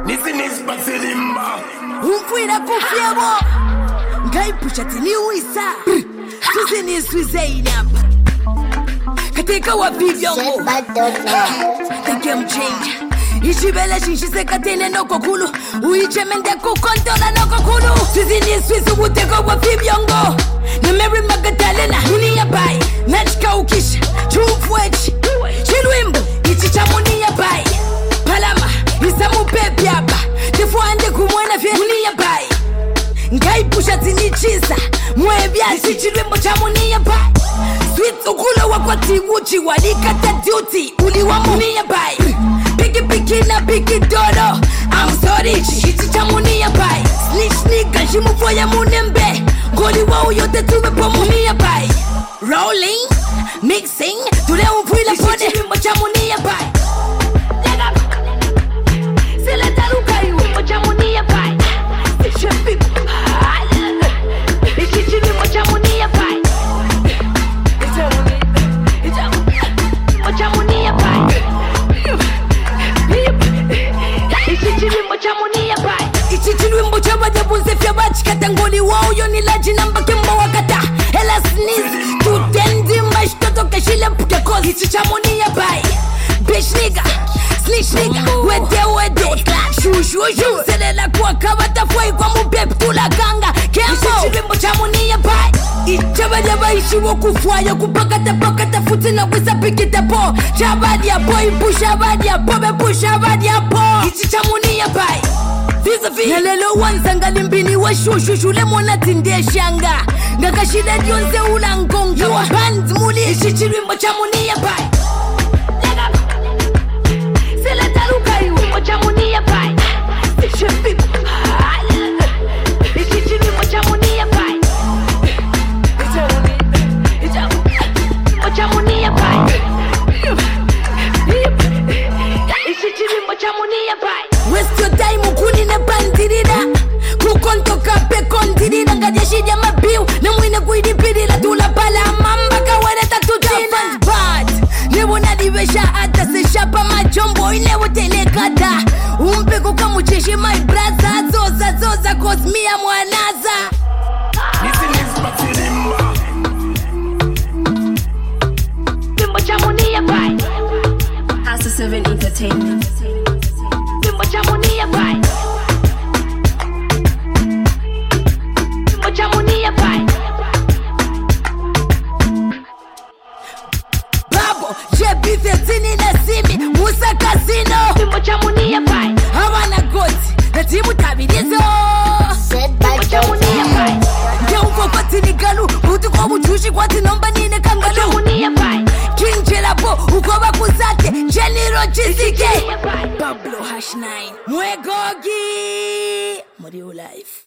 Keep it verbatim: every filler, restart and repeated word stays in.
Listen is Basilimba. Umfuira kufiebo ngaipusha tiniwisa Tuzini Swizaini hapa katika wavivyongo The game change Ishibele shinshise katene noko kulu Uichemende kukontola noko kulu Tuzini Swiss ubuteko wavivyongo Na Mary Magdalena Muni ya bai Nachka ukisha Chumfwechi Chilwimbo Ichi chamuni ya bai Palama Isamu pepi hapa Tifuande kumwena fye Muni ya bai Ngaipusha tinichisa Mwebya Chichilwimbo chamuni ya bai Sweet ukula wakwati uchi Walikata duty Uliwa muni ya bai Piki piki na piki dodo I'm sorry Ichi chamuni ya bai Snitch nigga Shimufu ya munembe Goli wao yote tumepo muni ya bai Rolling Mixing Tule umfuila pode Ichi chamuni ya bai Seleta luka yu Chamuni ya bai Ichi pipo Ichi chimi chamuni ya bai Chamuni ya bai Ichi chimi chamuni ya bai Ichi chilwimbo chaba jabunze fya bachi katangoli wao yoni laji namba kemba wakata Hela sneeze Tutendi mashtoto kashile mpuke kozi Ichi chamuni ya bai Bitch nigga Snitch nigga Wede wede Shoo shoo shoo Selela kwa kabata fwai kwa mubeb tula kanga Kembo Ichi chilwimbo chamuni ya bai Ichaba jaba ishi wakufwaya Kupakata pakata futi na wisa pikita po Chabadi ya boy Pusha badi ya pobe Pusha badi ya po Ichi chamuni ya bai Vizavi Nalelo wanzanga limbini wa shushu Shule mwana tinde shanga Ngaka shida dionze ula ngonga Wa band muli Ichi chilwimbo chamuni ya bai Seleta luka yu Chamuni ya bai Ichi pipo Ichi chilwimbo chamuni ya bai Chamuni ya bai Ichi chilwimbo chamuni ya bai Waste your time ukuni na bandirida Kukonto kape kondirida Ngadia shidya mabiu Na mwine kuidipidila Tula pala mamba kawele tatutina Bad Nevo nadivesha ata Se shapa majombo Inevo telekata Umpeko kamucheshi my brother Zoza zoza kosmia mwanaza Listen is Basilimba. Bimbo chamuni ya bai Asa seven Entertainment. Bimbo chamuni ya bai Bimbo chamuni ya bai Babo, jebi thelathini na simi Musa Casino Bimbo chamuni ya bai Hawana goti Na timu tabidizo Bimbo chamuni ya bai Nge uko kwa tinigalu Utu kwa uchushi kwa tinomba nine kangalu Bimbo chamuni ya bai King Jelabo Ukoba kuzate Jeniro Chisike Pablo Hash nine Mwegogi Muri life